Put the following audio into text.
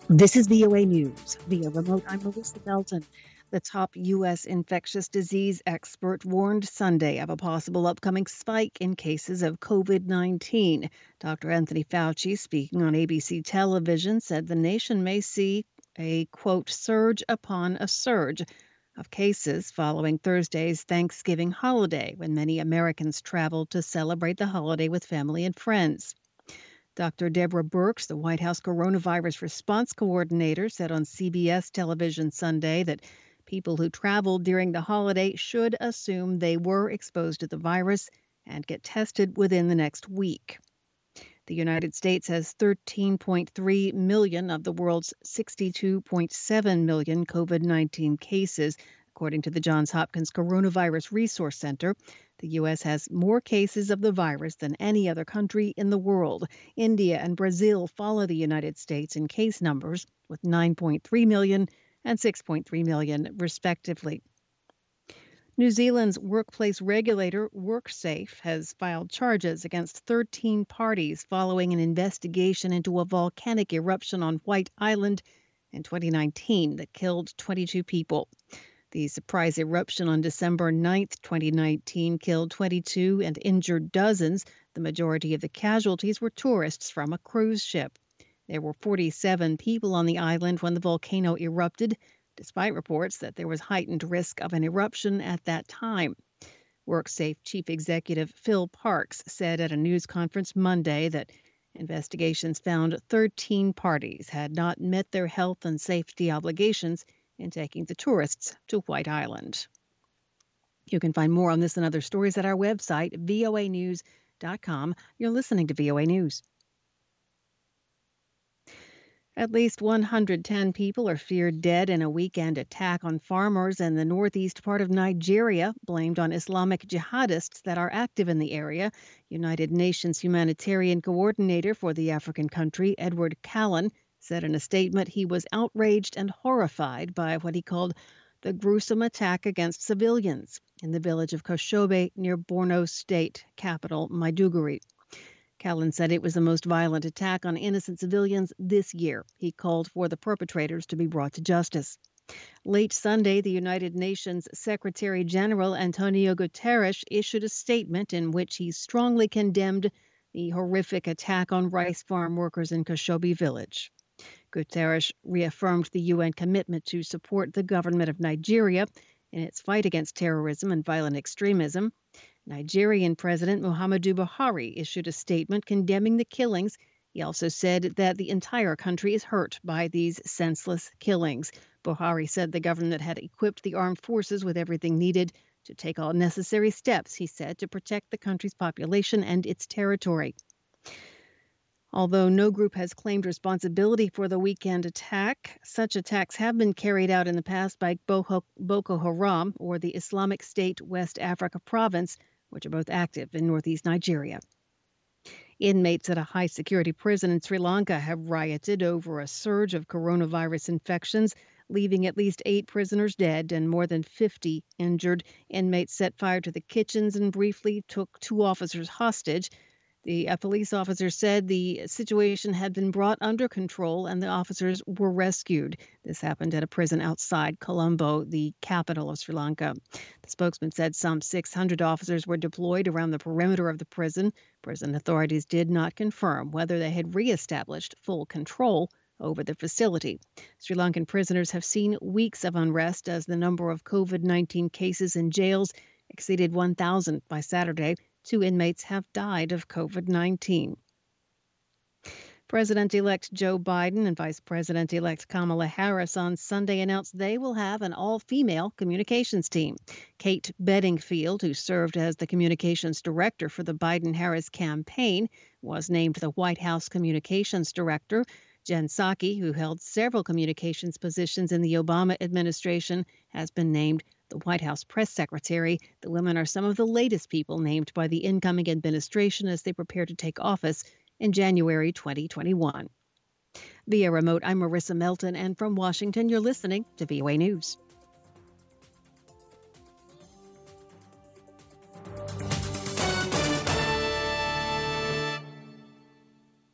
This is VOA News. Via remote, I'm Melissa Belton. The top U.S. infectious disease expert warned Sunday of a possible upcoming spike in cases of COVID-19. Dr. Anthony Fauci, speaking on ABC television, said the nation may see a, quote, surge upon a surge of cases following Thursday's Thanksgiving holiday, when many Americans traveled to celebrate the holiday with family and friends. Dr. Deborah Birx, the White House coronavirus response coordinator, said on CBS television Sunday that people who traveled during the holiday should assume they were exposed to the virus and get tested within the next week. The United States has 13.3 million of the world's 62.7 million COVID-19 cases, according to the Johns Hopkins Coronavirus Resource Center. The U.S. has more cases of the virus than any other country in the world. India and Brazil follow the United States in case numbers, with 9.3 million and 6.3 million, respectively. New Zealand's workplace regulator, WorkSafe, has filed charges against 13 parties following an investigation into a volcanic eruption on White Island in 2019 that killed 22 people. The surprise eruption on December 9, 2019, killed 22 and injured dozens. The majority of the casualties were tourists from a cruise ship. There were 47 people on the island when the volcano erupted, despite reports that there was heightened risk of an eruption at that time. WorkSafe Chief Executive Phil Parks said at a news conference Monday that investigations found 13 parties had not met their health and safety obligations in taking the tourists to White Island. You can find more on this and other stories at our website, voanews.com. You're listening to VOA News. At least 110 people are feared dead in a weekend attack on farmers in the northeast part of Nigeria, blamed on Islamic jihadists that are active in the area. United Nations humanitarian coordinator for the African country, Edward Callan, said in a statement he was outraged and horrified by what he called the gruesome attack against civilians in the village of Koshobe near Borno State capital, Maiduguri. Callan said it was the most violent attack on innocent civilians this year. He called for the perpetrators to be brought to justice. Late Sunday, the United Nations Secretary General Antonio Guterres issued a statement in which he strongly condemned the horrific attack on rice farm workers in Koshobe village. Guterres reaffirmed the UN commitment to support the government of Nigeria in its fight against terrorism and violent extremism. Nigerian President Muhammadu Buhari issued a statement condemning the killings. He also said that the entire country is hurt by these senseless killings. Buhari said the government had equipped the armed forces with everything needed to take all necessary steps, he said, to protect the country's population and its territory. Although no group has claimed responsibility for the weekend attack, such attacks have been carried out in the past by Boko Haram or the Islamic State West Africa province, which are both active in northeast Nigeria. Inmates at a high-security prison in Sri Lanka have rioted over a surge of coronavirus infections, leaving at least 8 prisoners dead and more than 50 injured. Inmates set fire to the kitchens and briefly took 2 officers hostage. The police officer said the situation had been brought under control and the officers were rescued. This happened at a prison outside Colombo, the capital of Sri Lanka. The spokesman said some 600 officers were deployed around the perimeter of the prison. Prison authorities did not confirm whether they had reestablished full control over the facility. Sri Lankan prisoners have seen weeks of unrest as the number of COVID-19 cases in jails exceeded 1,000 by Saturday. 2 inmates have died of COVID-19. President-elect Joe Biden and Vice President-elect Kamala Harris on Sunday announced they will have an all-female communications team. Kate Bedingfield, who served as the communications director for the Biden-Harris campaign, was named the White House communications director. Jen Psaki, who held several communications positions in the Obama administration, has been named the White House press secretary. The women are some of the latest people named by the incoming administration as they prepare to take office in January 2021. Via remote, I'm Marissa Melton, and from Washington, you're listening to VOA News.